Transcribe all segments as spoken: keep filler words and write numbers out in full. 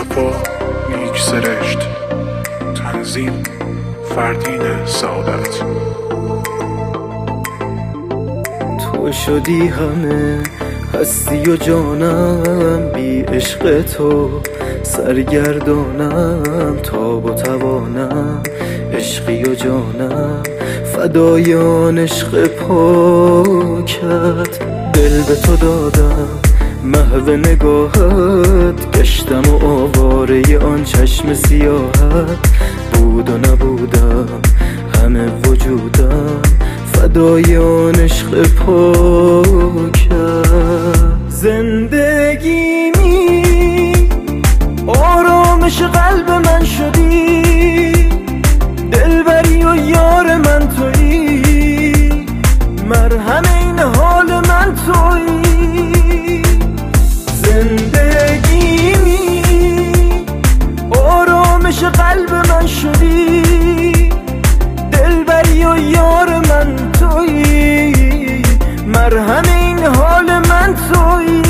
مصطفی نیک سرشت. تنظیم فردین سعادت. تو شدی همه هستی و جانم، بی عشق تو سرگردانم. تاب و توانم عشقی و جانم، فدای آن عشق پاکت. دل به تو دادم محو نگاهت، گشتم و آواره آن چشم سیاهت. بود و نبودم همه وجودم، فدای آن عشق پاکت. زندگیمی آرامش قلب من شدی، دلبری و یار من تویی، مرهم این حال من تویی. زندگیمی آرامش قلب من شدی، دلبری و یار من تویی، مرهم این حال من تویی.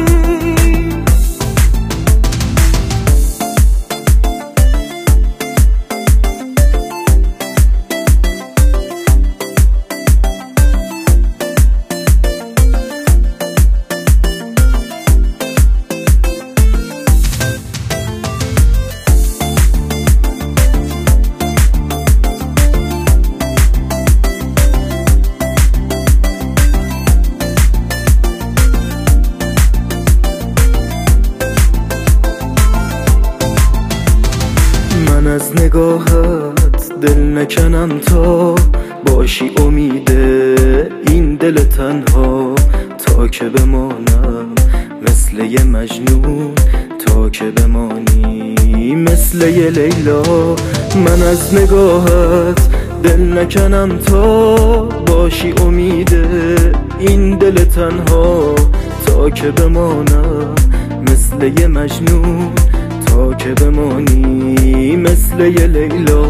من از نگاهت دل نکنم تا باشی امیده این دل تنها، تا که بمانم مثل یه مجنون، تا که بمانی مثل یه لیلا. من از نگاهت دل نکنم تا باشی امیده این دل تنها، تا که بمانم مثل یه مجنون، تا که بمانی مثل یه لیلا.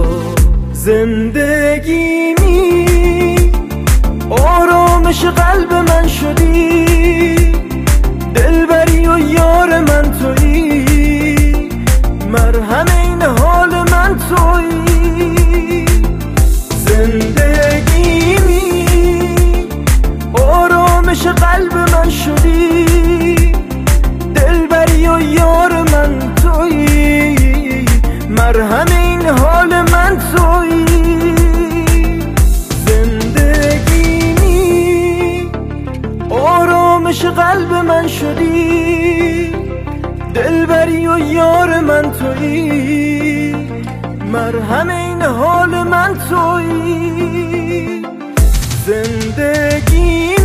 زندگیمی آرامش قلب من شدی، دلبری و یار من تویی، مرهم این حال من تویی. زندگیمی آرامش قلب من شدی، دلبری و یار من تویی، مرهم این حال من تویی. زندگیمی آرامش قلب من شدی، دلبری و یار من تویی، مرهم این حال من تویی. زندگی